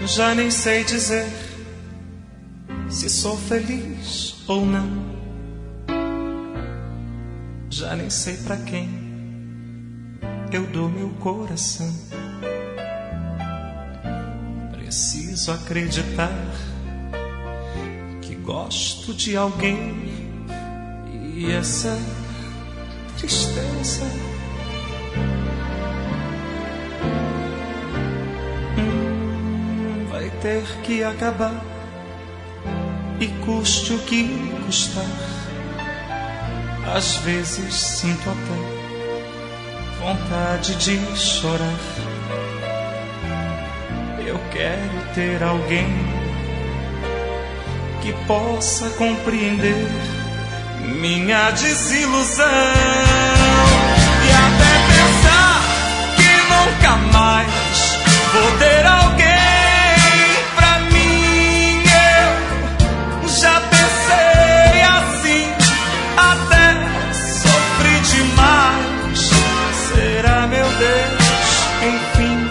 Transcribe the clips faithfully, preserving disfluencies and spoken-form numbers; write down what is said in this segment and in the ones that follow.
Já nem sei dizer se sou feliz ou não. Já nem sei pra quem eu dou meu coração. Preciso acreditar que gosto de alguém, e essa tristeza hum, vai ter que acabar, e custe o que custar. Às vezes sinto até vontade de chorar. Eu quero ter alguém que possa compreender minha desilusão, e até pensar que nunca mais vou ter alguém pra mim. Eu já pensei assim, até sofri demais. Será, meu Deus, enfim,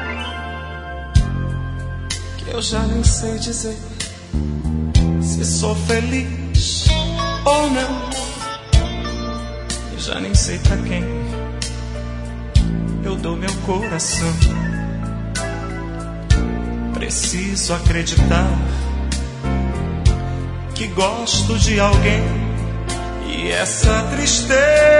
que eu já nem sei dizer se sou feliz ou não. Eu já nem sei pra quem eu dou meu coração. Preciso acreditar que gosto de alguém, e essa tristeza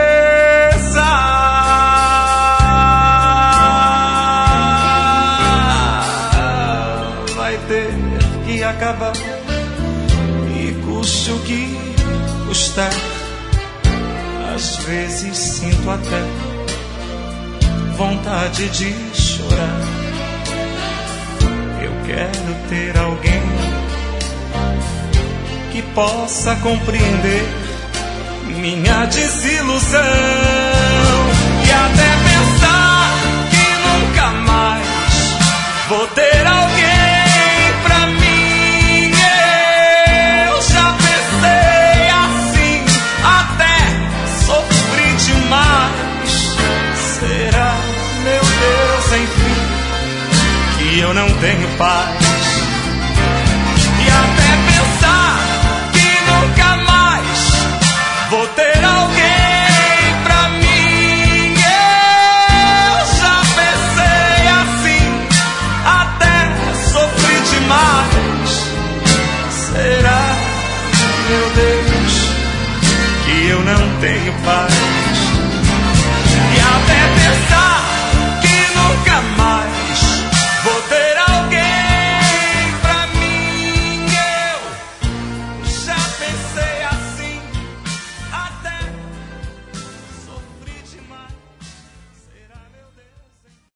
vai ter que acabar, e custe o que custar. Às vezes sinto até vontade de chorar. Eu quero ter alguém que possa compreender minha desilusão, e até pensar que nunca mais vou ter alguém pra mim. Eu já pensei assim, até sofri demais. Será, meu Deus, enfim, que eu não tenho paz, e até pensar que nunca mais vou ter alguém pra mim. Eu já pensei assim, até sofri demais. Será, meu Deus, que eu não tenho paz?